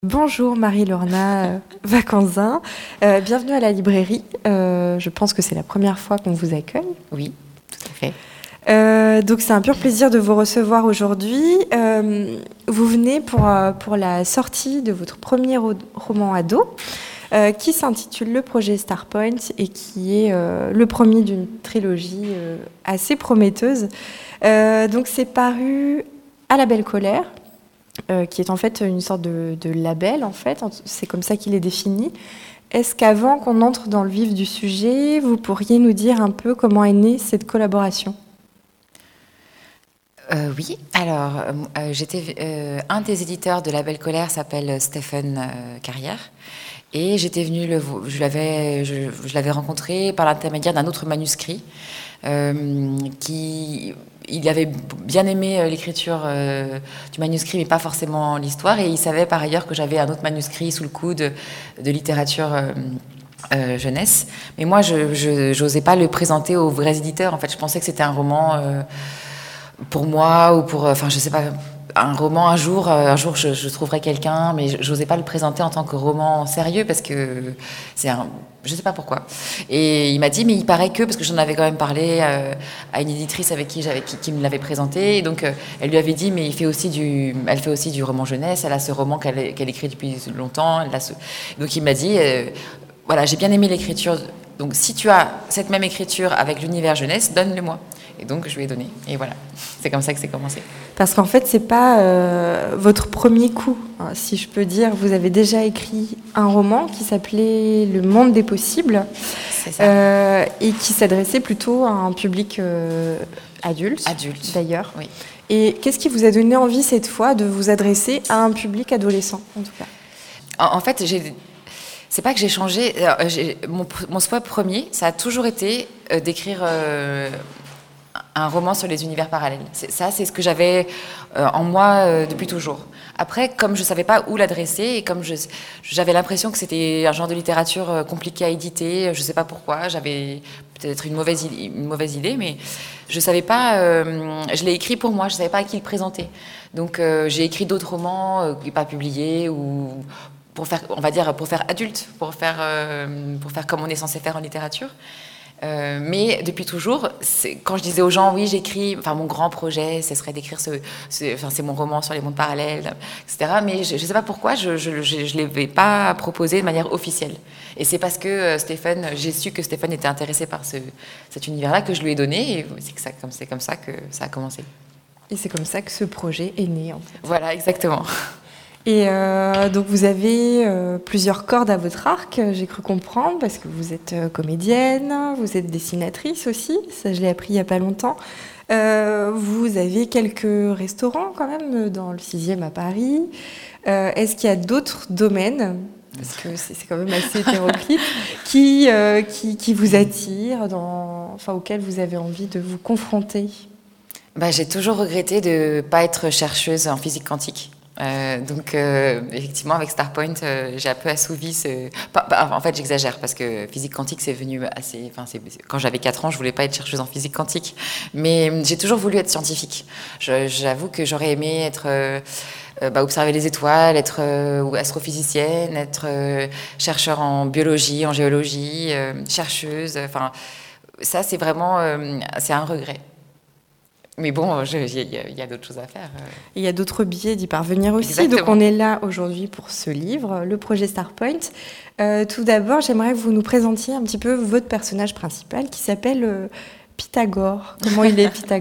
Bonjour Marie-Lorna Vacanzin. Bienvenue à la librairie. Je pense que c'est la première fois qu'on vous accueille. Oui, tout à fait. Donc c'est un pur plaisir de vous recevoir aujourd'hui. Vous venez pour la sortie de votre premier roman ado qui s'intitule Le projet Starpoint et qui est le premier d'une trilogie assez prometteuse. Donc c'est paru à La Belle Colère. Qui est en fait une sorte de label, en fait. C'est comme ça qu'il est défini. Est-ce qu'avant qu'on entre dans le vif du sujet, vous pourriez nous dire un peu comment est née cette collaboration ? Oui, alors un des éditeurs de La Belle Colère s'appelle Stéphane Carrière. Et j'étais venue je l'avais rencontré par l'intermédiaire d'un autre manuscrit il avait bien aimé l'écriture du manuscrit, mais pas forcément l'histoire. Et il savait par ailleurs que j'avais un autre manuscrit sous le coude de littérature jeunesse. Mais moi, je n'osais pas le présenter aux vrais éditeurs. En fait, je pensais que c'était un roman pour moi ou pour, je sais pas, un roman un jour je trouverai quelqu'un, mais j'osais pas le présenter en tant que roman sérieux parce que je sais pas pourquoi. Et il m'a dit, mais il paraît que, parce que j'en avais quand même parlé à une éditrice avec qui me l'avait présenté, et donc elle lui avait dit, mais elle fait aussi du roman jeunesse, elle a ce roman qu'elle écrit depuis longtemps, donc il m'a dit, voilà, j'ai bien aimé l'écriture, donc si tu as cette même écriture avec l'univers jeunesse, donne-le-moi. Et donc je lui ai donné, et voilà, c'est comme ça que c'est commencé. Parce qu'en fait, c'est pas votre premier coup, hein, si je peux dire. Vous avez déjà écrit un roman qui s'appelait Le Monde des possibles, c'est ça. Et qui s'adressait plutôt à un public adulte, d'ailleurs. Oui. Et qu'est-ce qui vous a donné envie cette fois de vous adresser à un public adolescent, en tout cas ? En fait, c'est pas que j'ai changé. Mon souhait premier, ça a toujours été d'écrire un roman sur les univers parallèles. C'est ce que j'avais en moi depuis toujours. Après, comme je ne savais pas où l'adresser et comme j'avais l'impression que c'était un genre de littérature compliqué à éditer, je ne sais pas pourquoi, j'avais peut-être une mauvaise idée, mais je ne savais pas, je l'ai écrit pour moi, je ne savais pas à qui le présenter. Donc j'ai écrit d'autres romans pas publiés ou pour faire, on va dire, pour faire adulte, pour faire comme on est censé faire en littérature. Mais depuis toujours, quand je disais aux gens, oui, j'écris, mon grand projet, ce serait d'écrire c'est mon roman sur les mondes parallèles, etc. Mais je ne sais pas pourquoi, je ne l'avais pas proposé de manière officielle. Et c'est parce que j'ai su que Stéphane était intéressé par cet univers-là que je lui ai donné, et c'est comme ça que ça a commencé. Et c'est comme ça que ce projet est né, en fait. Voilà, exactement. Et donc vous avez plusieurs cordes à votre arc, j'ai cru comprendre, parce que vous êtes comédienne, vous êtes dessinatrice aussi, ça je l'ai appris il n'y a pas longtemps. Vous avez quelques restaurants quand même dans le 6e à Paris. Est-ce qu'il y a d'autres domaines, parce que c'est quand même assez hétéroclite, qui vous attirent, auxquels vous avez envie de vous confronter ? J'ai toujours regretté de ne pas être chercheuse en physique quantique. Donc effectivement avec Starpoint j'ai un peu assouvi en fait j'exagère parce que physique quantique c'est venu assez, quand j'avais 4 ans je voulais pas être chercheuse en physique quantique, mais j'ai toujours voulu être scientifique. J'avoue que j'aurais aimé être observer les étoiles, être astrophysicienne, être chercheur en biologie, en géologie, chercheuse, ça c'est vraiment c'est un regret. Mais bon, il y a d'autres choses à faire. Il y a d'autres biais d'y parvenir aussi. Exactement. Donc on est là aujourd'hui pour ce livre, le projet Starpoint. Tout d'abord, j'aimerais que vous nous présentiez un petit peu votre personnage principal qui s'appelle Pythagore. Comment il est, Pythagore ?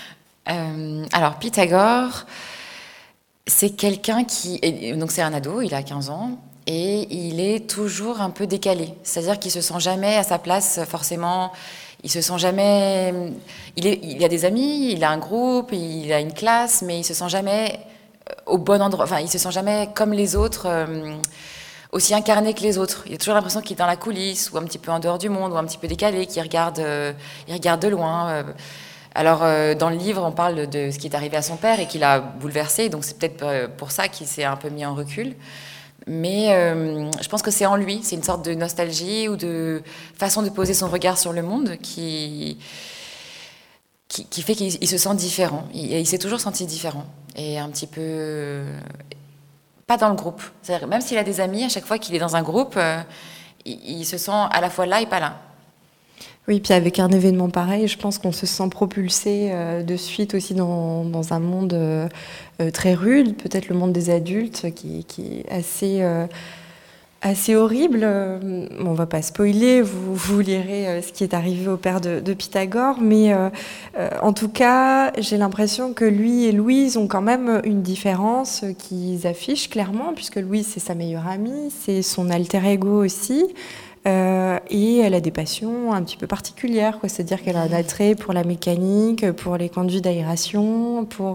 Alors Pythagore, c'est quelqu'un donc c'est un ado, il a 15 ans. Et il est toujours un peu décalé. C'est-à-dire qu'il ne se sent jamais à sa place forcément. Il se sent jamais. Il a des amis, il a un groupe, il a une classe, mais il se sent jamais au bon endroit. Il se sent jamais comme les autres, aussi incarné que les autres. Il a toujours l'impression qu'il est dans la coulisse, ou un petit peu en dehors du monde, ou un petit peu décalé, qu'il regarde, il regarde de loin. Alors, dans le livre, on parle de ce qui est arrivé à son père et qu'il a bouleversé, donc c'est peut-être pour ça qu'il s'est un peu mis en recul. Mais je pense que c'est en lui, c'est une sorte de nostalgie ou de façon de poser son regard sur le monde qui fait qu'il se sent différent. Il s'est toujours senti différent et un petit peu pas dans le groupe. C'est-à-dire, même s'il a des amis, à chaque fois qu'il est dans un groupe, il se sent à la fois là et pas là. Oui, puis avec un événement pareil, je pense qu'on se sent propulsé de suite aussi dans un monde très rude, peut-être le monde des adultes qui est assez horrible. On va pas spoiler, vous lirez ce qui est arrivé au père de Pythagore, mais en tout cas, j'ai l'impression que lui et Louise ont quand même une différence qu'ils affichent clairement, puisque Louise, c'est sa meilleure amie, c'est son alter ego aussi. Et elle a des passions un petit peu particulières, quoi. C'est-à-dire qu'elle a un attrait pour la mécanique, pour les conduits d'aération, pour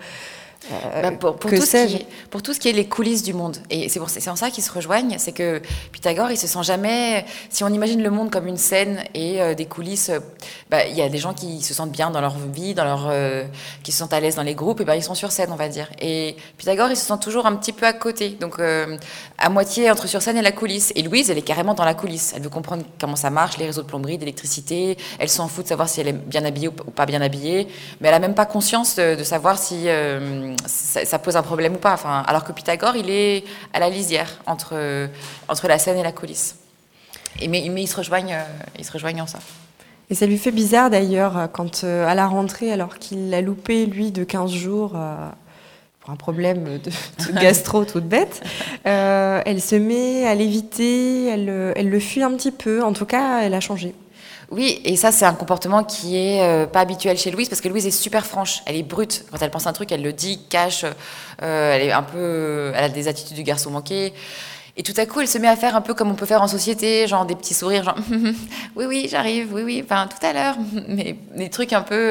pour tout ce qui est les coulisses du monde. Et c'est en ça qu'ils se rejoignent, c'est que Pythagore, il se sent jamais... Si on imagine le monde comme une scène et des coulisses, il y a des gens qui se sentent bien dans leur vie, qui se sentent à l'aise dans les groupes, et ils sont sur scène, on va dire. Et Pythagore, il se sent toujours un petit peu à côté, donc à moitié entre sur scène et la coulisse. Et Louise, elle est carrément dans la coulisse. Elle veut comprendre comment ça marche, les réseaux de plomberie, d'électricité. Elle s'en fout de savoir si elle est bien habillée ou pas bien habillée, mais elle a même pas conscience de savoir si... ça pose un problème ou pas. Enfin, alors que Pythagore, il est à la lisière entre la scène et la coulisse. Mais ils se rejoignent en ça. Et ça lui fait bizarre d'ailleurs quand à la rentrée, alors qu'il l'a loupé lui de 15 jours pour un problème de gastro toute bête, elle se met à l'éviter, elle le fuit un petit peu. En tout cas, elle a changé. Oui, et ça, c'est un comportement qui est pas habituel chez Louise, parce que Louise est super franche, elle est brute. Quand elle pense un truc, elle le dit, cache, elle a des attitudes du garçon manqué. Et tout à coup, elle se met à faire un peu comme on peut faire en société, genre des petits sourires, genre oui, j'arrive, oui, enfin tout à l'heure, mais des trucs un peu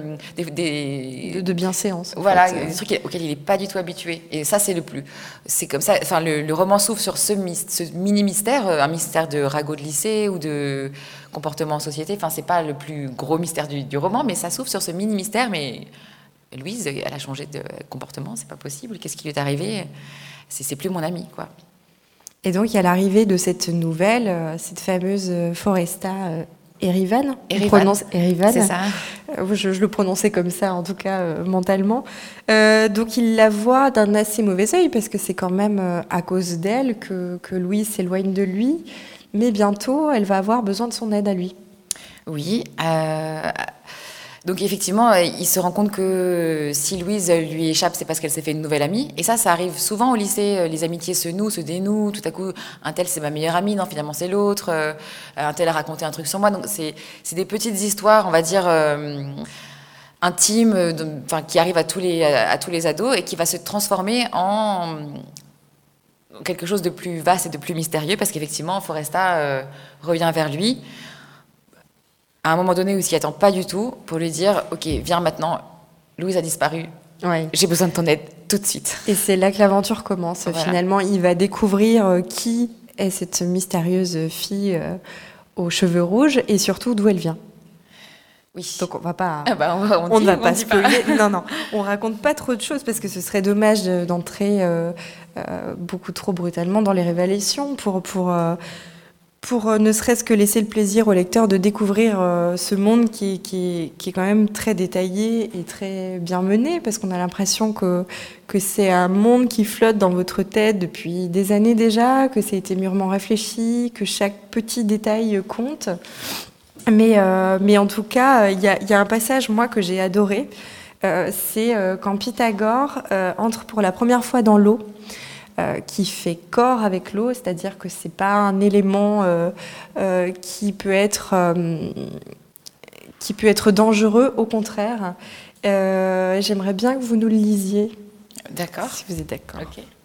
de bienséance. Voilà, fait. Des trucs auxquels il n'est pas du tout habitué. Et ça, c'est comme ça. Enfin, le roman s'ouvre sur ce mini mystère, un mystère de ragot de lycée ou de comportement en société. Enfin, c'est pas le plus gros mystère du roman, mais ça s'ouvre sur ce mini mystère. Mais Louise, elle a changé de comportement, c'est pas possible. Qu'est-ce qui lui est arrivé ? C'est plus mon amie, quoi. Et donc, il y a l'arrivée de cette nouvelle, cette fameuse Foresta Erivan. Erivan, c'est ça. Je le prononçais comme ça, en tout cas, mentalement. Donc, il la voit d'un assez mauvais œil, parce que c'est quand même à cause d'elle que Louise s'éloigne de lui. Mais bientôt, elle va avoir besoin de son aide à lui. Oui. Donc effectivement, il se rend compte que si Louise lui échappe, c'est parce qu'elle s'est fait une nouvelle amie. Et ça arrive souvent au lycée. Les amitiés se nouent, se dénouent. Tout à coup, un tel, c'est ma meilleure amie. Non, finalement, c'est l'autre. Un tel a raconté un truc sur moi. Donc c'est des petites histoires, on va dire, intimes, qui arrivent à tous les ados et qui va se transformer en quelque chose de plus vaste et de plus mystérieux, parce qu'effectivement, Foresta revient vers lui à un moment donné où il s'y attend pas du tout, pour lui dire « Ok, viens maintenant, Louise a disparu, j'ai besoin de ton aide tout de suite. » Et c'est là que l'aventure commence. Voilà. Finalement, il va découvrir qui est cette mystérieuse fille aux cheveux rouges et surtout d'où elle vient. Oui. Donc on va pas, on ne va pas spoiler. Non, on raconte pas trop de choses parce que ce serait dommage d'entrer beaucoup trop brutalement dans les révélations pour ne serait-ce que laisser le plaisir au lecteur de découvrir ce monde qui est quand même très détaillé et très bien mené, parce qu'on a l'impression que c'est un monde qui flotte dans votre tête depuis des années déjà, que ça a été mûrement réfléchi, que chaque petit détail compte. Mais en tout cas, il y a un passage, moi, que j'ai adoré. C'est quand Pythagore entre pour la première fois dans l'eau, qui fait corps avec l'eau, c'est-à-dire que c'est pas un élément qui peut être dangereux, au contraire. J'aimerais bien que vous nous le lisiez. D'accord. Si vous êtes d'accord.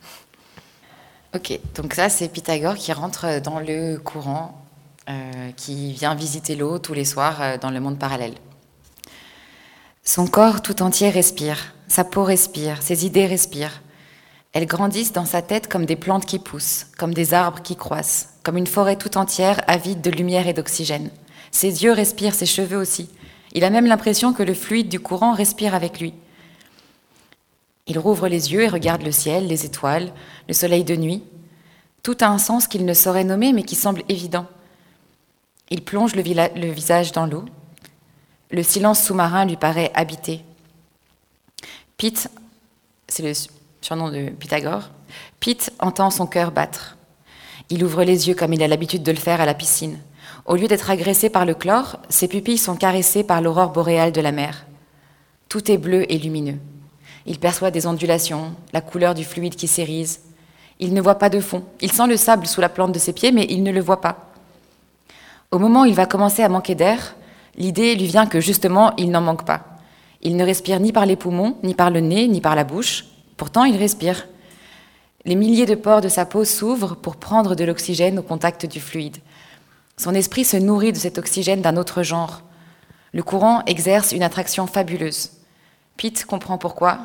Ok, donc ça, c'est Pythagore qui rentre dans le courant, qui vient visiter l'eau tous les soirs dans le monde parallèle. Son corps tout entier respire, sa peau respire, ses idées respirent. Elles grandissent dans sa tête comme des plantes qui poussent, comme des arbres qui croissent, comme une forêt tout entière avide de lumière et d'oxygène. Ses yeux respirent, ses cheveux aussi. Il a même l'impression que le fluide du courant respire avec lui. Il rouvre les yeux et regarde le ciel, les étoiles, le soleil de nuit. Tout a un sens qu'il ne saurait nommer mais qui semble évident. Il plonge le visage dans l'eau. Le silence sous-marin lui paraît habité. Pete, c'est surnom de Pythagore, Pete entend son cœur battre. Il ouvre les yeux comme il a l'habitude de le faire à la piscine. Au lieu d'être agressé par le chlore, ses pupilles sont caressées par l'aurore boréale de la mer. Tout est bleu et lumineux. Il perçoit des ondulations, la couleur du fluide qui s'érise. Il ne voit pas de fond. Il sent le sable sous la plante de ses pieds, mais il ne le voit pas. Au moment où il va commencer à manquer d'air, l'idée lui vient que justement, il n'en manque pas. Il ne respire ni par les poumons, ni par le nez, ni par la bouche. Pourtant, il respire. Les milliers de pores de sa peau s'ouvrent pour prendre de l'oxygène au contact du fluide. Son esprit se nourrit de cet oxygène d'un autre genre. Le courant exerce une attraction fabuleuse. Pete comprend pourquoi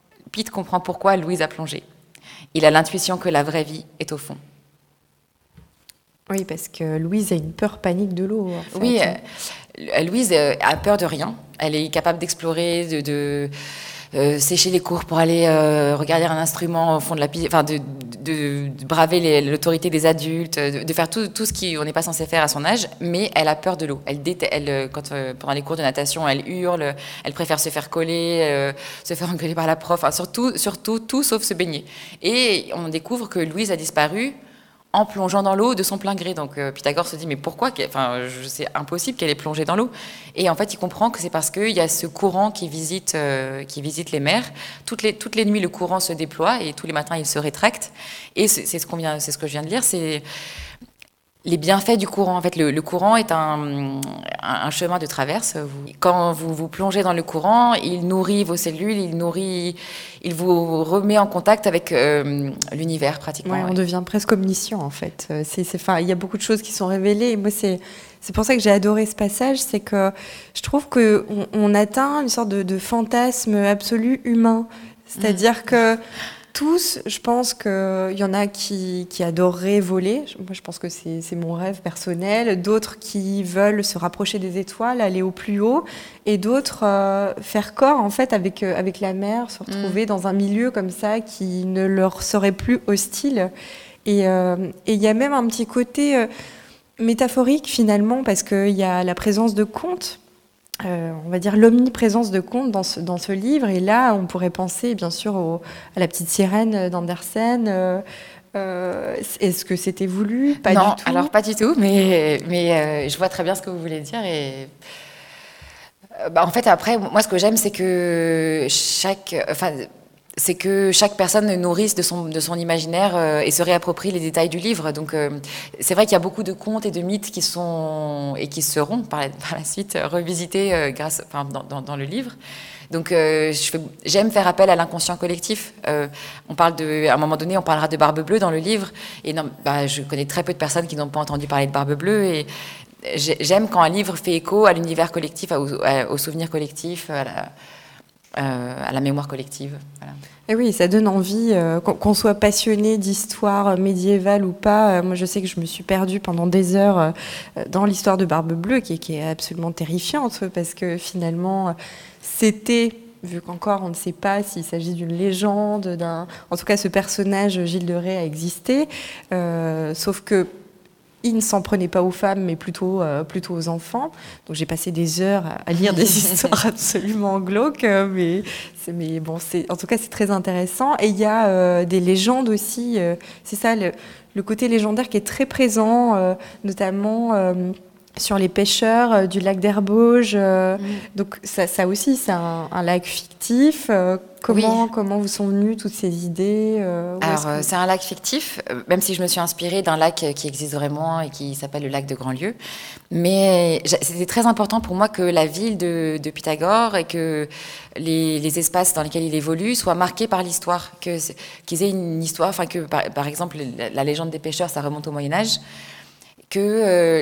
Louise a plongé. Il a l'intuition que la vraie vie est au fond. Oui, parce que Louise a une peur panique de l'eau. En fait. Oui, Louise a peur de rien. Elle est capable d'explorer, de sécher les cours pour aller regarder un instrument au fond de la piscine, enfin de braver l'autorité des adultes, de faire tout ce qu'on n'est pas censé faire à son âge, mais elle a peur de l'eau. Pendant les cours de natation, elle hurle, elle préfère se faire coller, se faire engueuler par la prof, enfin, surtout tout sauf se baigner. Et on découvre que Louise a disparu en plongeant dans l'eau de son plein gré. Donc Pythagore se dit mais pourquoi c'est impossible qu'elle ait plongé dans l'eau. Et en fait il comprend que c'est parce qu'il y a ce courant qui visite les mers. Toutes les nuits le courant se déploie et tous les matins il se rétracte. Et c'est ce que je viens de lire, c'est les bienfaits du courant. En fait, le courant est un chemin de traverse. Quand vous plongez dans le courant, il nourrit vos cellules, il vous remet en contact avec l'univers pratiquement. Ouais, on devient presque omniscient en fait. Il y a beaucoup de choses qui sont révélées. Et moi, c'est pour ça que j'ai adoré ce passage, c'est que je trouve qu'on atteint une sorte de fantasme absolu humain. C'est-à-dire que tous, je pense qu'il y en a qui adoreraient voler. Moi, je pense que c'est mon rêve personnel. D'autres qui veulent se rapprocher des étoiles, aller au plus haut. Et d'autres faire corps, en fait, avec la mer, se retrouver dans un milieu comme ça qui ne leur serait plus hostile. Et il y a même un petit côté métaphorique, finalement, parce qu'il y a la présence de contes. On va dire l'omniprésence de contes dans ce livre. Et là, on pourrait penser, bien sûr, à la petite sirène d'Andersen. Est-ce que c'était voulu? Pas non, du tout. Alors pas du tout, mais je vois très bien ce que vous voulez dire. Et en fait, après, moi, ce que j'aime, c'est que chaque personne nourrisse de son imaginaire et se réapproprie les détails du livre. Donc, c'est vrai qu'il y a beaucoup de contes et de mythes qui seront par la suite revisités dans le livre. Donc, j'aime faire appel à l'inconscient collectif. À un moment donné, on parlera de Barbe Bleue dans le livre. Et je connais très peu de personnes qui n'ont pas entendu parler de Barbe Bleue. Et j'aime quand un livre fait écho à l'univers collectif, au souvenir collectif, à la mémoire collective. Voilà. Et oui, ça donne envie, qu'on soit passionné d'histoire médiévale ou pas. Moi, je sais que je me suis perdue pendant des heures dans l'histoire de Barbe Bleue, qui est absolument terrifiante, parce que finalement, c'était, vu qu'encore on ne sait pas s'il s'agit d'une légende, en tout cas, ce personnage, Gilles de Rais, a existé, sauf que il ne s'en prenait pas aux femmes, mais plutôt aux enfants. Donc j'ai passé des heures à lire des histoires absolument glauques, mais bon, en tout cas c'est très intéressant. Et il y a des légendes aussi. C'est ça le côté légendaire qui est très présent, notamment sur les pêcheurs du lac d'Herbauges. Donc ça aussi, c'est un lac fictif. Comment vous sont venues toutes ces idées Alors, c'est un lac fictif, même si je me suis inspirée d'un lac qui existe vraiment et qui s'appelle le lac de Grandlieu. Mais c'était très important pour moi que la ville de Pythagore et que les espaces dans lesquels il évolue soient marqués par l'histoire, qu'ils aient une histoire, enfin que par exemple la légende des pêcheurs, ça remonte au Moyen-Âge, que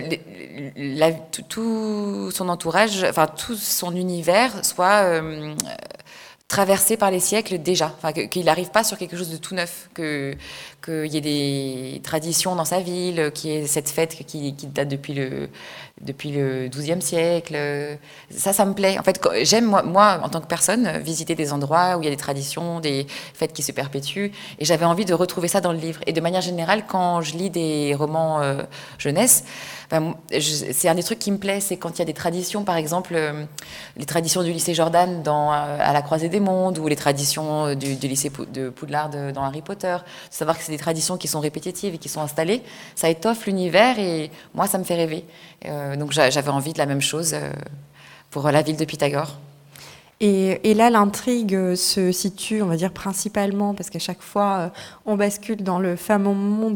tout son entourage, enfin tout son univers soit traversé par les siècles déjà, enfin qu'il n'arrive pas sur quelque chose de tout neuf, qu'il y ait des traditions dans sa ville, qu'il y ait cette fête qui date depuis le XIIe siècle. Ça me plaît. En fait, j'aime moi en tant que personne visiter des endroits où il y a des traditions, des fêtes qui se perpétuent, et j'avais envie de retrouver ça dans le livre. Et de manière générale, quand je lis des romans jeunesse, c'est un des trucs qui me plaît, c'est quand il y a des traditions, par exemple les traditions du lycée Jordan à la Croisée des mondes, ou les traditions du lycée de Poudlard dans Harry Potter. De savoir que c'est des traditions qui sont répétitives et qui sont installées, ça étoffe l'univers et moi, ça me fait rêver. Donc j'avais envie de la même chose pour la ville de Pythagore. Et là, l'intrigue se situe, on va dire, principalement, parce qu'à chaque fois, on bascule dans le fameux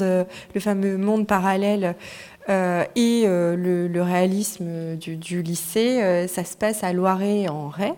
monde parallèle et le réalisme du lycée. Ça se passe à Loiret-en-Ray,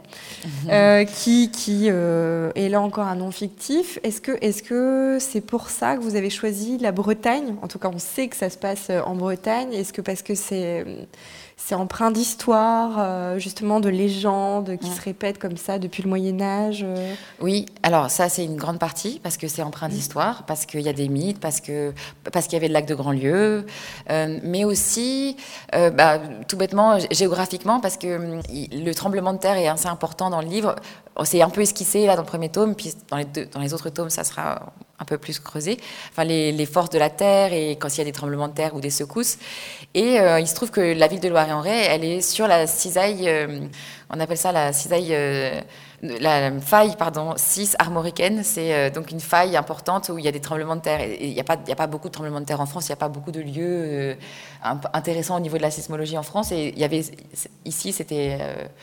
qui est là encore un nom fictif. Est-ce que c'est pour ça que vous avez choisi la Bretagne? En tout cas, on sait que ça se passe en Bretagne. Est-ce que parce que c'est empreint d'histoire, justement de légendes qui se répètent comme ça depuis le Moyen-Âge? Oui, alors ça c'est une grande partie, parce que c'est empreint d'histoire, parce qu'il y a des mythes, parce qu'il y avait le lac de Grandlieu, mais aussi, tout bêtement, géographiquement, parce que le tremblement de terre est assez important dans le livre. C'est un peu esquissé là dans le premier tome, puis dans les autres tomes ça sera un peu plus creusé. Enfin, les forces de la terre et quand il y a des tremblements de terre ou des secousses. Et il se trouve que la ville de Loiret-en-Ray, elle est sur la cisaille, on appelle ça la cisaille, la faille, 6 armoricaine. C'est donc une faille importante où il y a des tremblements de terre. Et il n'y a pas beaucoup de tremblements de terre en France, il n'y a pas beaucoup de lieux intéressants au niveau de la sismologie en France. Et il y avait, ici, c'était...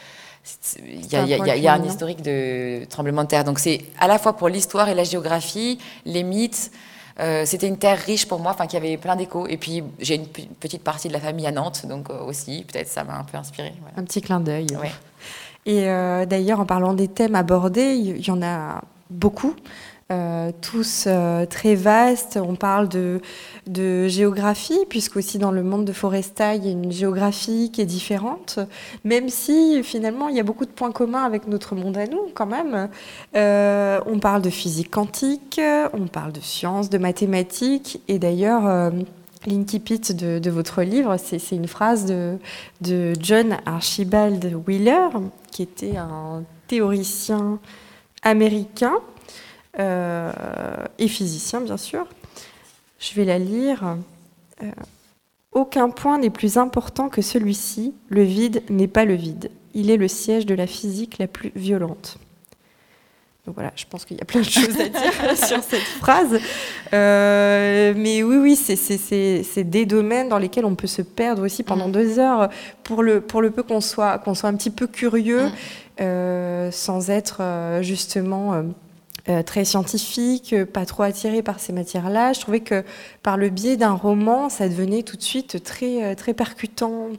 il y a un historique de tremblement de terre. Donc c'est à la fois pour l'histoire et la géographie, les mythes. C'était une terre riche pour moi, qui avait plein d'échos. Et puis j'ai une petite partie de la famille à Nantes, donc aussi, peut-être ça m'a un peu inspirée. Voilà. Un petit clin d'œil. Ouais. Et d'ailleurs, en parlant des thèmes abordés, il y en a beaucoup. Tous très vastes. On parle de géographie, puisqu'aussi dans le monde de Foresta, il y a une géographie qui est différente, même si finalement il y a beaucoup de points communs avec notre monde à nous quand même. On parle de physique quantique, on parle de sciences, de mathématiques, et d'ailleurs l'incipit de votre livre, c'est une phrase de John Archibald Wheeler, qui était un théoricien américain, et physicien, bien sûr. Je vais la lire. Aucun point n'est plus important que celui-ci. Le vide n'est pas le vide. Il est le siège de la physique la plus violente. Donc voilà, je pense qu'il y a plein de choses à dire sur cette phrase. Mais oui, c'est des domaines dans lesquels on peut se perdre aussi pendant 2 heures, pour le peu qu'on soit un petit peu curieux, sans être justement... très scientifique, pas trop attiré par ces matières-là. Je trouvais que par le biais d'un roman, ça devenait tout de suite très, très percutant,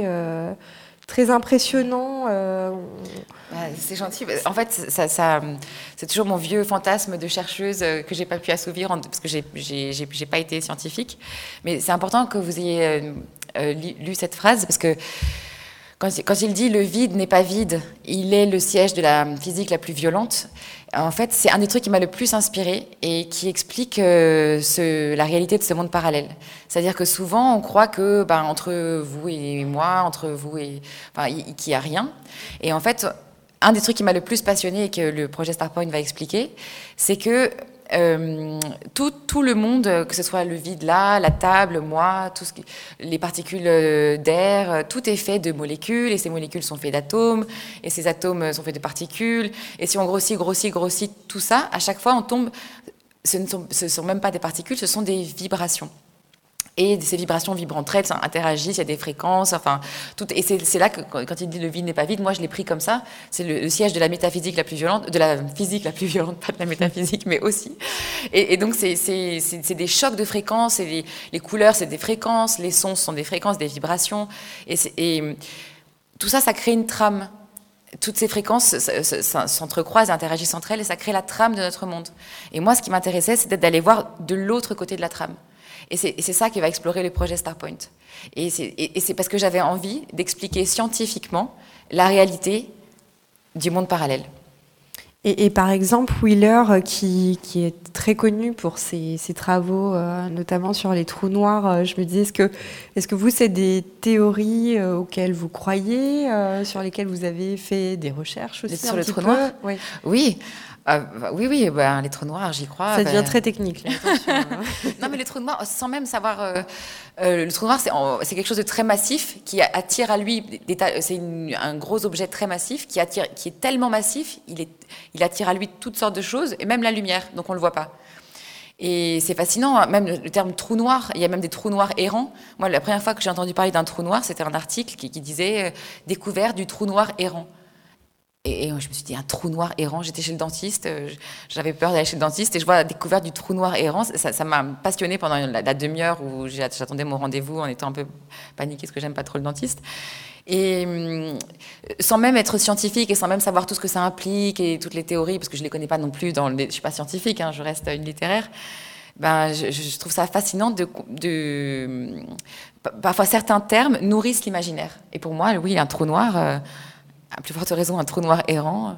très impressionnant. C'est gentil. En fait, c'est toujours mon vieux fantasme de chercheuse que j'ai pas pu assouvir parce que j'ai pas été scientifique. Mais c'est important que vous ayez lu cette phrase, parce que quand il dit « le vide n'est pas vide, il est le siège de la physique la plus violente », en fait, c'est un des trucs qui m'a le plus inspiré et qui explique la réalité de ce monde parallèle. C'est-à-dire que souvent, on croit que entre vous et moi, qu'il n'y a rien. Et en fait, un des trucs qui m'a le plus passionné et que le projet Starpoint va expliquer, c'est que tout le monde, que ce soit le vide là, la table, moi, les particules d'air, tout est fait de molécules, et ces molécules sont faites d'atomes, et ces atomes sont faits de particules, et si on grossit tout ça, à chaque fois on tombe, ce ne sont même pas des particules, ce sont des vibrations. Et ces vibrations vibrent entre elles, ça interagissent, il y a des fréquences, et c'est là que quand il dit le vide n'est pas vide, moi je l'ai pris comme ça. C'est le siège de la métaphysique la plus violente, de la physique la plus violente, pas de la métaphysique, mais aussi. Et donc c'est des chocs de fréquences, et les couleurs c'est des fréquences, les sons sont des fréquences, des vibrations, et tout ça, ça crée une trame. Toutes ces fréquences s'entrecroisent et interagissent entre elles, et ça crée la trame de notre monde. Et moi, ce qui m'intéressait, c'était d'aller voir de l'autre côté de la trame. Et c'est ça qui va explorer le projet Starpoint. Et c'est parce que j'avais envie d'expliquer scientifiquement la réalité du monde parallèle. Et par exemple, Wheeler, qui est très connu pour ses travaux, notamment sur les trous noirs, je me disais, est-ce que vous, c'est des théories auxquelles vous croyez, sur lesquelles vous avez fait des recherches aussi sur le trou noir? Oui. Oui. Oui, les trous noirs, j'y crois. Ça devient très technique, là, attention. Non, mais les trous noirs, sans même savoir... le trou noir, c'est quelque chose de très massif qui attire à lui... C'est un gros objet très massif qui est tellement massif, il attire à lui toutes sortes de choses, et même la lumière, donc on ne le voit pas. Et c'est fascinant, même le terme trou noir, il y a même des trous noirs errants. Moi, la première fois que j'ai entendu parler d'un trou noir, c'était un article qui disait « Découverte du trou noir errant ». Et je me suis dit, un trou noir errant, j'étais chez le dentiste, j'avais peur d'aller chez le dentiste, et je vois la découverte du trou noir errant, ça m'a passionnée pendant la demi-heure où j'attendais mon rendez-vous en étant un peu paniquée parce que j'aime pas trop le dentiste. Et sans même être scientifique et sans même savoir tout ce que ça implique et toutes les théories, parce que je les connais pas non plus, je suis pas scientifique, je reste une littéraire, je trouve ça fascinant parfois certains termes nourrissent l'imaginaire. Et pour moi, oui, un trou noir... à plus forte raison, un trou noir errant,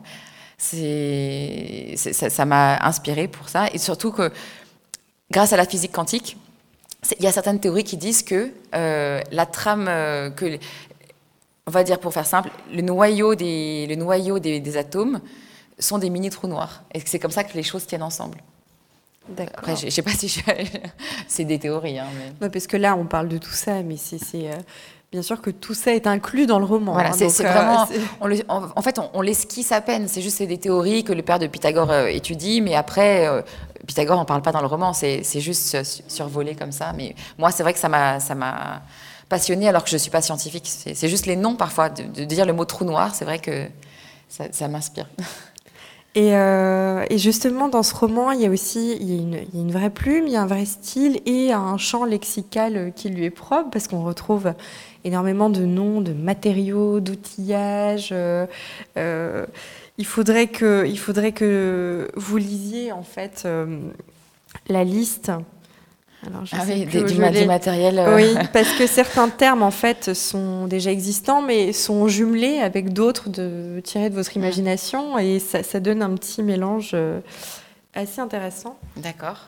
ça m'a inspirée pour ça. Et surtout que, grâce à la physique quantique, il y a certaines théories qui disent que la trame, on va dire pour faire simple, le noyau des atomes sont des mini-trous noirs. Et c'est comme ça que les choses tiennent ensemble. D'accord. Après, je ne sais pas si c'est des théories. Mais... Non, parce que là, on parle de tout ça, mais c'est bien sûr que tout ça est inclus dans le roman. Voilà, c'est vraiment... En fait, on l'esquisse à peine. C'est des théories que le père de Pythagore étudie, mais après, Pythagore n'en parle pas dans le roman. C'est juste survolé comme ça. Mais moi, c'est vrai que ça m'a passionnée alors que je ne suis pas scientifique. C'est juste les noms, parfois. De dire le mot trou noir, c'est vrai que ça m'inspire. Et justement, dans ce roman, il y a une vraie plume, il y a un vrai style et un champ lexical qui lui est propre, parce qu'on retrouve énormément de noms, de matériaux, d'outillages. Il faudrait que vous lisiez, en fait, la liste. Alors, du matériel. Oui, parce que certains termes, en fait, sont déjà existants, mais sont jumelés avec d'autres tirés de votre imagination, et ça donne un petit mélange assez intéressant. D'accord.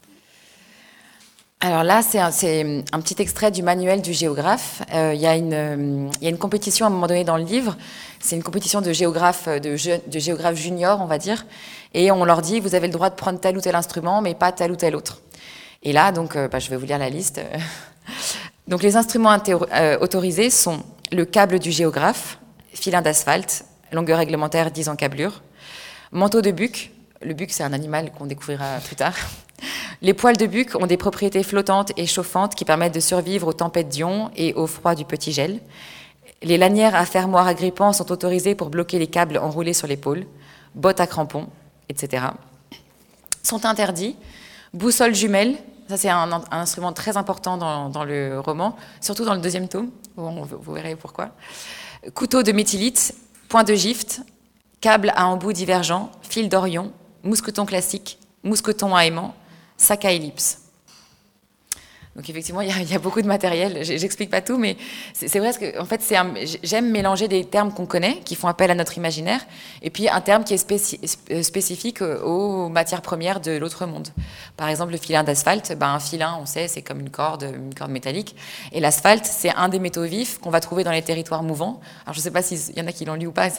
Alors là, c'est un petit extrait du manuel du géographe. Il y a une compétition à un moment donné dans le livre. C'est une compétition de géographes juniors, on va dire. Et on leur dit, vous avez le droit de prendre tel ou tel instrument, mais pas tel ou tel autre. Et là, donc, je vais vous lire la liste. Donc, les instruments autorisés sont le câble du géographe, filin d'asphalte, longueur réglementaire 10 encablures, manteau de buc. Le buc, c'est un animal qu'on découvrira plus tard. Les poils de buc ont des propriétés flottantes et chauffantes qui permettent de survivre aux tempêtes d'ions et au froid du petit gel. Les lanières à fermoirs agrippants sont autorisées pour bloquer les câbles enroulés sur l'épaule. Bottes à crampons, etc. Sont interdits. Boussole jumelle. Ça, c'est un instrument très important dans le roman, surtout dans le deuxième tome, vous verrez pourquoi. Couteau de méthylite, point de gifte, câble à embout divergent, fil d'Orion, mousqueton classique, mousqueton à aimant, sac à ellipse. Donc effectivement, il y a beaucoup de matériel. J'explique pas tout, mais c'est vrai que en fait, j'aime mélanger des termes qu'on connaît, qui font appel à notre imaginaire, et puis un terme qui est spécifique aux matières premières de l'autre monde. Par exemple, le filin d'asphalte, un filin, on sait, c'est comme une corde métallique. Et l'asphalte, c'est un des métaux vifs qu'on va trouver dans les territoires mouvants. Alors je ne sais pas s'il y en a qui l'ont lu ou pas,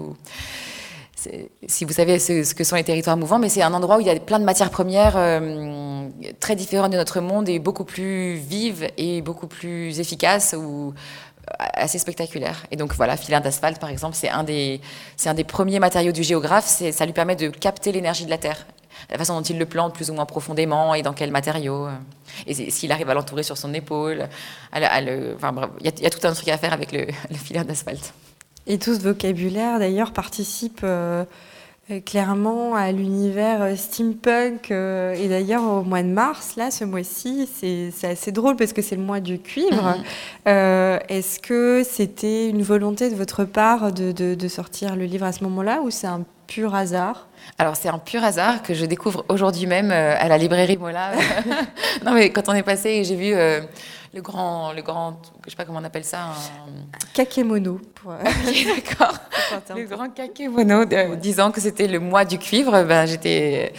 si vous savez ce que sont les territoires mouvants, mais c'est un endroit où il y a plein de matières premières très différentes de notre monde et beaucoup plus vives et beaucoup plus efficaces ou assez spectaculaires. Et donc voilà, filin d'asphalte par exemple, c'est un des premiers matériaux du géographe, ça lui permet de capter l'énergie de la Terre, la façon dont il le plante plus ou moins profondément et dans quel matériau, et s'il arrive à l'entourer sur son épaule. Il y a tout un truc à faire avec le filin d'asphalte. Et tout ce vocabulaire, d'ailleurs, participe clairement à l'univers steampunk. Et d'ailleurs, au mois de mars, là, ce mois-ci, c'est assez drôle parce que c'est le mois du cuivre. Est-ce que c'était une volonté de votre part de sortir le livre à ce moment-là, ou c'est un pur hasard ? Alors, c'est un pur hasard que je découvre aujourd'hui même à la librairie Mola. Non, mais quand on est passé et j'ai vu le grand, je sais pas comment on appelle ça. Kakemono. Okay, d'accord. Le grand kakemono, disant que c'était le mois du cuivre, j'étais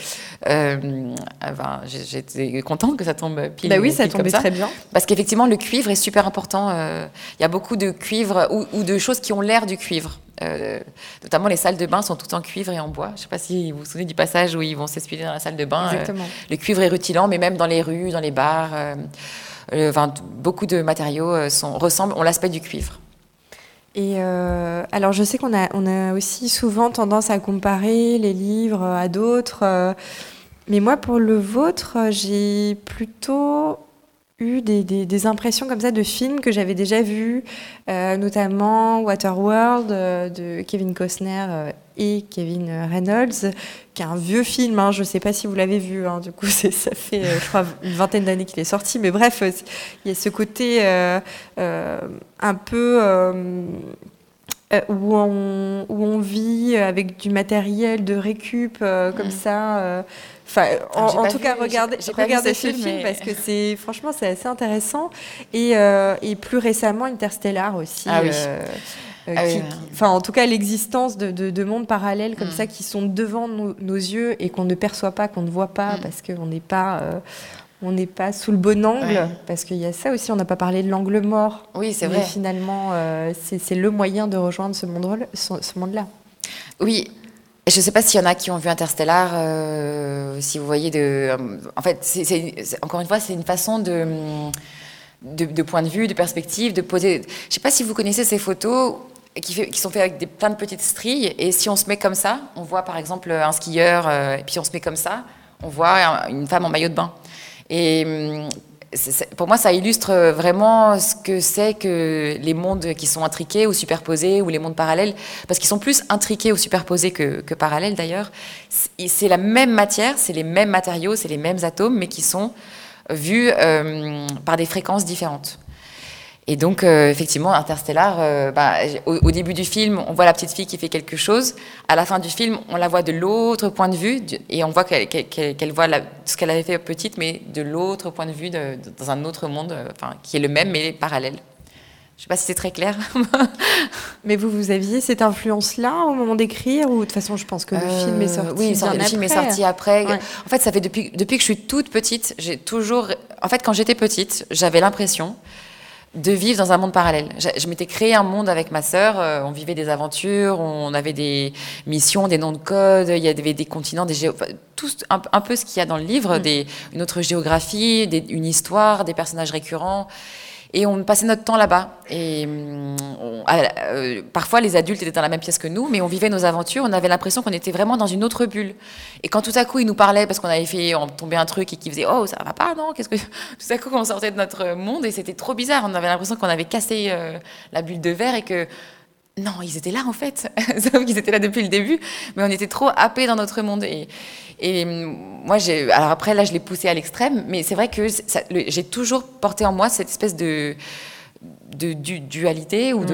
contente que ça tombe pile. Bah oui, ça tombait tombait très bien. Parce qu'effectivement, le cuivre est super important. Il y a beaucoup de cuivre ou de choses qui ont l'air du cuivre Notamment, les salles de bain sont toutes en cuivre et en bois. Je ne sais pas si vous vous souvenez du passage où ils vont s'essuyer dans la salle de bain. Exactement. Le cuivre est rutilant, mais même dans les rues, dans les bars, beaucoup de matériaux ont l'aspect du cuivre. Et alors, je sais qu'on a aussi souvent tendance à comparer les livres à d'autres. Mais moi, pour le vôtre, j'ai plutôt eu des impressions comme ça de films que j'avais déjà vus, notamment Waterworld de Kevin Costner et Kevin Reynolds, qui est un vieux film, hein, je ne sais pas si vous l'avez vu, hein, du coup ça fait je crois une vingtaine d'années qu'il est sorti, mais bref, il y a ce côté un peu... où on vit avec du matériel de récup comme ça. En tout cas, regardez ce film parce que franchement, c'est assez intéressant. Et plus récemment, Interstellar aussi. Ah oui. En tout cas, l'existence de mondes parallèles comme ça qui sont devant nos yeux et qu'on ne perçoit pas, qu'on ne voit pas parce qu'on n'est pas... on n'est pas sous le bon angle, parce qu'il y a ça aussi, on n'a pas parlé de l'angle mort. Oui, c'est vrai. Mais finalement, c'est le moyen de rejoindre ce monde-là. Oui, je ne sais pas s'il y en a qui ont vu Interstellar, si vous voyez en fait, encore une fois, c'est une façon de point de vue, de perspective, de poser... Je ne sais pas si vous connaissez ces photos qui sont faites avec plein de petites stries, et si on se met comme ça, on voit par exemple un skieur, et puis on se met comme ça, on voit une femme en maillot de bain. Et pour moi, ça illustre vraiment ce que c'est que les mondes qui sont intriqués ou superposés, ou les mondes parallèles, parce qu'ils sont plus intriqués ou superposés que parallèles d'ailleurs. C'est la même matière, c'est les mêmes matériaux, c'est les mêmes atomes, mais qui sont vus par des fréquences différentes. Et donc, effectivement, Interstellar, au début du film, on voit la petite fille qui fait quelque chose. À la fin du film, on la voit de l'autre point de vue, et on voit qu'elle voit ce qu'elle avait fait petite, mais de l'autre point de vue, dans un autre monde, qui est le même, mais parallèle. Je ne sais pas si c'est très clair. Mais vous aviez cette influence-là au moment d'écrire, ou de toute façon, je pense que le film est sorti oui, bien le film est sorti après. Ouais. En fait, ça fait depuis que je suis toute petite, j'ai toujours... En fait, quand j'étais petite, j'avais l'impression de vivre dans un monde parallèle. Je m'étais créé un monde avec ma sœur, on vivait des aventures, on avait des missions, des noms de code, il y avait des continents, tout un peu ce qu'il y a dans le livre, une autre géographie, une histoire, des personnages récurrents. Et on passait notre temps là-bas. Et parfois, les adultes étaient dans la même pièce que nous, mais on vivait nos aventures. On avait l'impression qu'on était vraiment dans une autre bulle. Et quand tout à coup, ils nous parlaient parce qu'on tombait un truc et qu'ils faisaient « Oh, ça va pas, non ?» Tout à coup, on sortait de notre monde et c'était trop bizarre. On avait l'impression qu'on avait cassé la bulle de verre et que... Non, ils étaient là en fait, sauf qu'ils étaient là depuis le début, mais on était trop happés dans notre monde. Et moi, alors après, là, je l'ai poussé à l'extrême, mais c'est vrai que j'ai toujours porté en moi cette espèce de dualité ou de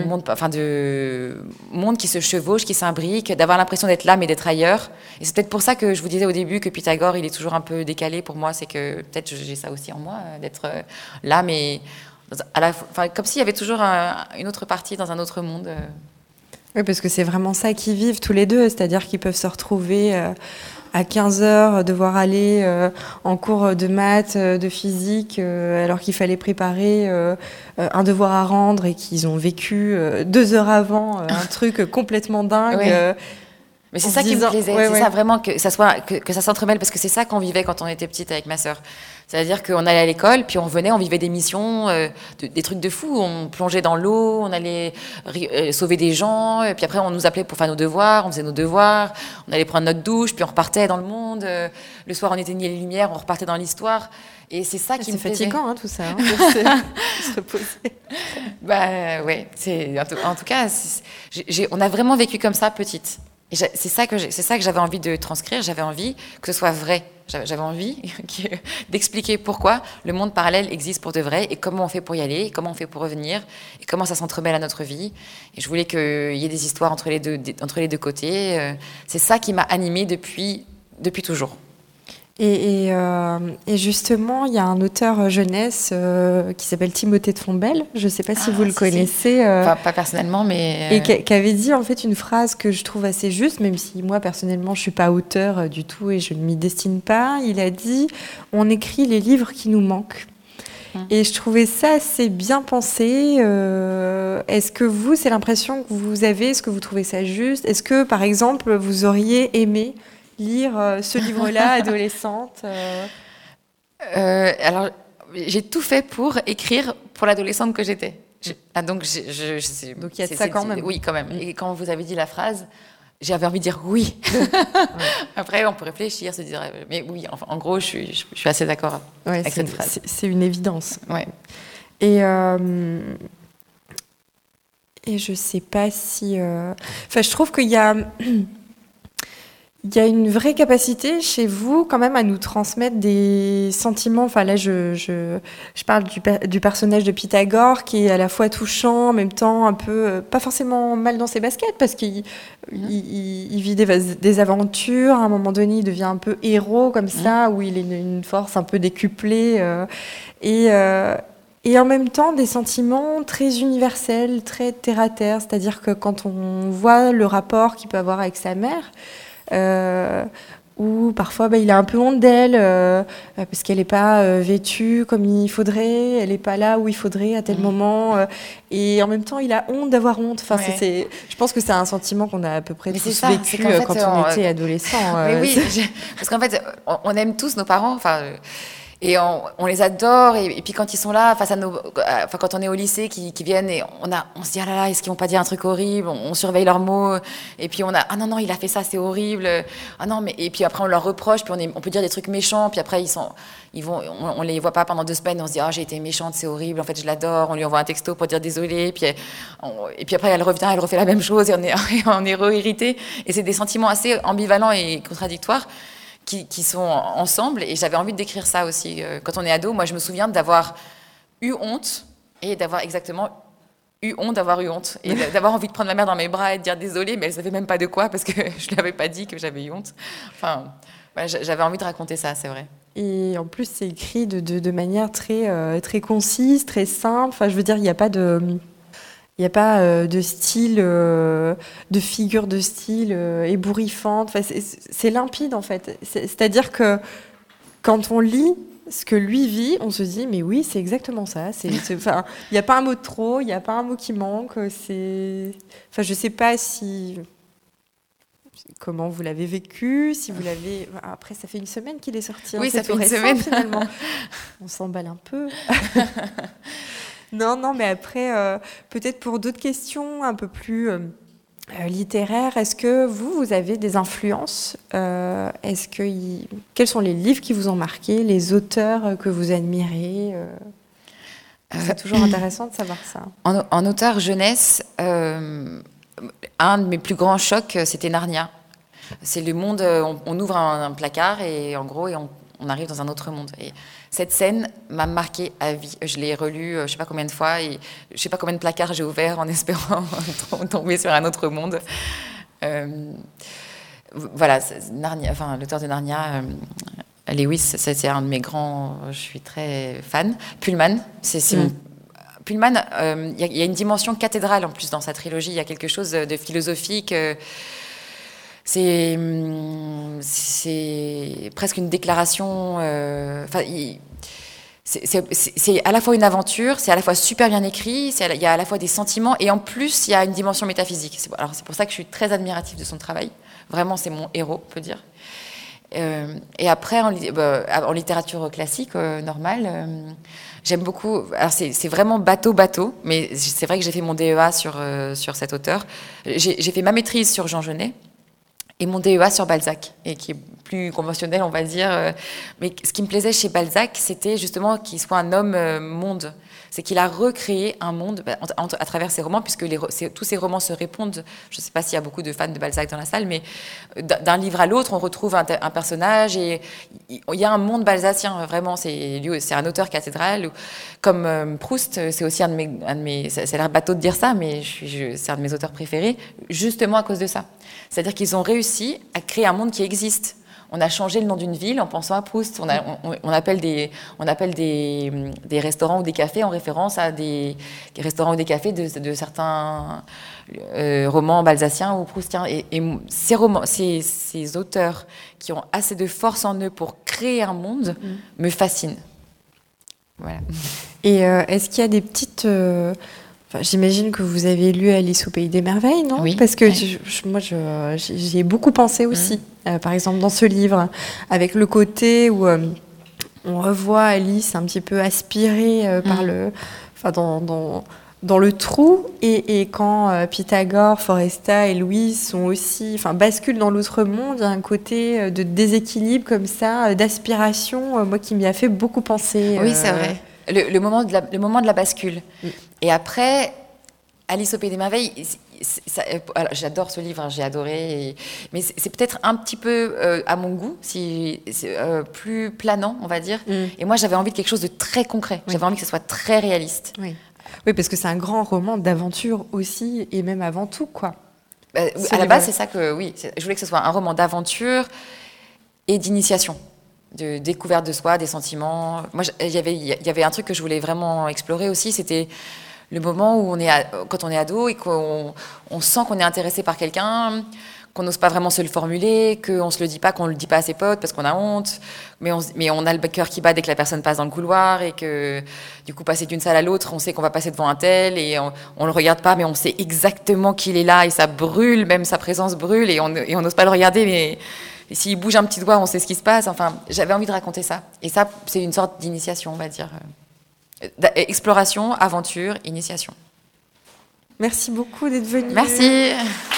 monde qui se chevauche, qui s'imbrique, d'avoir l'impression d'être là mais d'être ailleurs. Et c'est peut-être pour ça que je vous disais au début que Pythagore, il est toujours un peu décalé pour moi, c'est que peut-être j'ai ça aussi en moi, d'être là, mais comme s'il y avait toujours une autre partie dans un autre monde. Oui, parce que c'est vraiment ça qu'ils vivent tous les deux, c'est-à-dire qu'ils peuvent se retrouver à 15h, devoir aller en cours de maths, de physique, alors qu'il fallait préparer un devoir à rendre et qu'ils ont vécu 2 heures avant un truc complètement dingue. Ouais. Mais c'est ça qui me plaisait, ça vraiment que ça s'entremêle, parce que c'est ça qu'on vivait quand on était petite avec ma sœur. C'est-à-dire qu'on allait à l'école, puis on vivait des missions, des trucs de fou. On plongeait dans l'eau, on allait sauver des gens, et puis après on nous appelait pour faire nos devoirs, on faisait nos devoirs, on allait prendre notre douche, puis on repartait dans le monde. Le soir on éteignait les lumières, on repartait dans l'histoire. Et c'est ça qui me plaisait. C'est fatigant, tout ça, hein, se reposer. Ouais, en tout cas, on a vraiment vécu comme ça petite. Et c'est ça que j'avais envie de transcrire. J'avais envie que ce soit vrai. J'avais envie d'expliquer pourquoi le monde parallèle existe pour de vrai et comment on fait pour y aller, et comment on fait pour revenir, et comment ça s'entremêle à notre vie. Et je voulais qu'il y ait des histoires entre les deux côtés. C'est ça qui m'a animée depuis toujours. Et justement, il y a un auteur jeunesse qui s'appelle Timothée de Fontbelle. Je ne sais pas si vous le connaissez. Pas personnellement, mais... Et qui avait dit en fait une phrase que je trouve assez juste, même si moi personnellement je ne suis pas auteur du tout et je ne m'y destine pas. Il a dit « On écrit les livres qui nous manquent ». Et je trouvais ça assez bien pensé. Est-ce que vous, c'est l'impression que vous avez? Est-ce que vous trouvez ça juste? Est-ce que, par exemple, vous auriez aimé lire ce livre-là, adolescente? Alors, j'ai tout fait pour écrire pour l'adolescente que j'étais. Donc il y a de ça quand même. Oui, quand même. Et quand vous avez dit la phrase, j'avais envie de dire oui. Après, on peut réfléchir, se dire, mais oui, enfin, en gros, je suis assez d'accord avec cette phrase. C'est une évidence. Ouais. Et je sais pas si... Enfin, je trouve qu'il y a... Il y a une vraie capacité chez vous quand même à nous transmettre des sentiments. Enfin là, je parle du personnage de Pythagore qui est à la fois touchant, en même temps un peu pas forcément mal dans ses baskets parce qu'il vit des aventures. À un moment donné, il devient un peu héros comme ça, où il a une force un peu décuplée et en même temps des sentiments très universels, très terre à terre. C'est-à-dire que quand on voit le rapport qu'il peut avoir avec sa mère. Où parfois il a un peu honte d'elle parce qu'elle n'est pas vêtue comme il faudrait, elle n'est pas là où il faudrait à tel moment et en même temps il a honte d'avoir honte. Enfin, je pense que c'est un sentiment qu'on a à peu près tous vécu quand on était adolescent. Mais oui, parce qu'en fait on aime tous nos parents. Enfin. Et on les adore, et puis quand ils sont là, face à quand on est au lycée, qui viennent, et on se dit, ah là là, est-ce qu'ils vont pas dire un truc horrible? On surveille leurs mots, et puis ah non, il a fait ça, c'est horrible. Ah non, et puis après on leur reproche, puis on peut dire des trucs méchants, puis après on les voit pas pendant 2 semaines, on se dit, ah, j'ai été méchante, c'est horrible, en fait je l'adore, on lui envoie un texto pour dire désolé, et puis après elle revient, elle refait la même chose, et on est re-irrité, et c'est des sentiments assez ambivalents et contradictoires, qui sont ensemble, et j'avais envie de décrire ça aussi. Quand on est ado, moi je me souviens d'avoir eu honte, et d'avoir exactement eu honte d'avoir eu honte, et d'avoir envie de prendre ma mère dans mes bras et de dire désolée, mais elle savait même pas de quoi, parce que je lui avais pas dit que j'avais eu honte. Enfin, voilà, j'avais envie de raconter ça, c'est vrai. Et en plus c'est écrit de manière très, très concise, très simple. Enfin, je veux dire, il n'y a pas de... Il n'y a pas de style, de figure de style ébouriffante. Enfin, c'est limpide, en fait. C'est-à-dire que quand on lit ce que lui vit, on se dit, mais oui, c'est exactement ça. Enfin, il n'y a pas un mot de trop, il n'y a pas un mot qui manque. Enfin, je ne sais pas comment vous l'avez vécu, si vous l'avez... Après, ça fait 1 semaine qu'il est sorti. Oui, ça fait 1 semaine. Finalement. On s'emballe un peu. Non, mais après, peut-être pour d'autres questions un peu plus littéraires, est-ce que vous avez des influences? Quels sont les livres qui vous ont marqué, les auteurs que vous admirez? C'est toujours intéressant de savoir ça. En auteur jeunesse, un de mes plus grands chocs, c'était Narnia. C'est le monde, on ouvre un placard et en gros, on arrive dans un autre monde. Et cette scène m'a marquée à vie. Je l'ai relue je ne sais pas combien de fois, et je ne sais pas combien de placards j'ai ouverts en espérant tomber sur un autre monde. Voilà, Narnia, l'auteur de Narnia, Lewis, c'est un de mes grands... Je suis très fan. Pullman, Pullman, il y a une dimension cathédrale en plus dans sa trilogie. Il y a quelque chose de philosophique... C'est presque une déclaration. C'est à la fois une aventure, c'est à la fois super bien écrit, il y a à la fois des sentiments, et en plus il y a une dimension métaphysique. Alors c'est pour ça que je suis très admirative de son travail. Vraiment, c'est mon héros, on peut dire. Et après, en littérature classique normale, j'aime beaucoup. Alors c'est vraiment bateau, mais c'est vrai que j'ai fait mon DEA sur cet auteur. J'ai fait ma maîtrise sur Jean Genet. Et mon DEA sur Balzac, et qui est plus conventionnel, on va dire. Mais ce qui me plaisait chez Balzac, c'était justement qu'il soit un homme-monde. C'est qu'il a recréé un monde à travers ses romans, puisque tous ses romans se répondent. Je ne sais pas s'il y a beaucoup de fans de Balzac dans la salle, mais d'un livre à l'autre, on retrouve un personnage, et il y a un monde balzacien, vraiment. C'est un auteur cathédrale. Comme Proust, c'est aussi un de mes ça a l'air bateau de dire ça, mais c'est un de mes auteurs préférés, justement à cause de ça. C'est-à-dire qu'ils ont réussi à créer un monde qui existe. On a changé le nom d'une ville en pensant à Proust. On appelle des restaurants ou des cafés en référence à des restaurants ou des cafés de certains romans balsaciens ou proustiens. Et ces auteurs qui ont assez de force en eux pour créer un monde me fascinent. Voilà. Et est-ce qu'il y a des petites... j'imagine que vous avez lu Alice au Pays des Merveilles, non? Oui. Parce que moi, j'y ai beaucoup pensé aussi, par exemple dans ce livre, avec le côté où on revoit Alice un petit peu aspirée par dans le trou, et quand Pythagore, Foresta et Louise sont aussi, basculent dans l'autre monde, il y a un côté de déséquilibre comme ça, d'aspiration, moi qui m'y a fait beaucoup penser. Oui, c'est vrai. Le moment de la bascule. Et après, Alice au Pays des Merveilles, alors, j'adore ce livre, j'ai adoré, mais c'est peut-être un petit peu à mon goût, plus planant, on va dire. Et moi, j'avais envie de quelque chose de très concret. J'avais envie que ce soit très réaliste. Oui, parce que c'est un grand roman d'aventure aussi, et même avant tout, quoi. À la base, c'est ça que, oui, je voulais que ce soit un roman d'aventure et d'initiation, de découverte de soi, des sentiments. Moi, il y avait un truc que je voulais vraiment explorer aussi, c'était le moment où quand on est ado et qu'on sent qu'on est intéressé par quelqu'un, qu'on n'ose pas vraiment se le formuler, qu'on se le dit pas, qu'on le dit pas à ses potes parce qu'on a honte, mais on a le cœur qui bat dès que la personne passe dans le couloir, et que du coup, passer d'une salle à l'autre, on sait qu'on va passer devant un tel, et on le regarde pas, mais on sait exactement qu'il est là, et ça brûle, même sa présence brûle, et on n'ose pas le regarder, mais s'il bouge un petit doigt, on sait ce qui se passe. Enfin, j'avais envie de raconter ça, et ça, c'est une sorte d'initiation, on va dire. Exploration, aventure, initiation. Merci beaucoup d'être venue. Merci.